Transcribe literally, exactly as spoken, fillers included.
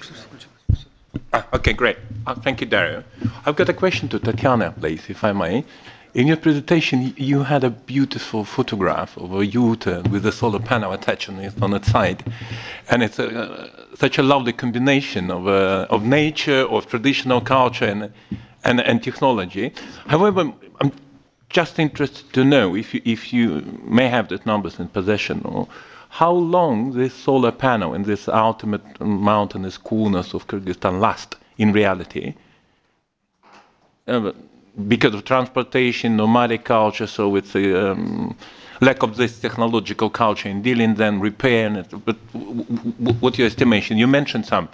Ah, okay, great. Uh, thank you, Dario. I've got a question to Tatiana, please, if I may. In your presentation, y- you had a beautiful photograph of a yurt uh, with a solar panel attached on, it, on its side. And it's a, uh, such a lovely combination of, uh, of nature, of traditional culture, and, and, and technology. However, I'm just interested to know if you, if you may have these numbers in possession, or how long this solar panel and this ultimate mountainous coolness of Kyrgyzstan last in reality, uh, because of transportation, nomadic culture, so it's a um, lack of this technological culture in dealing then repair. And it, but w- w- w- what's your estimation? You mentioned some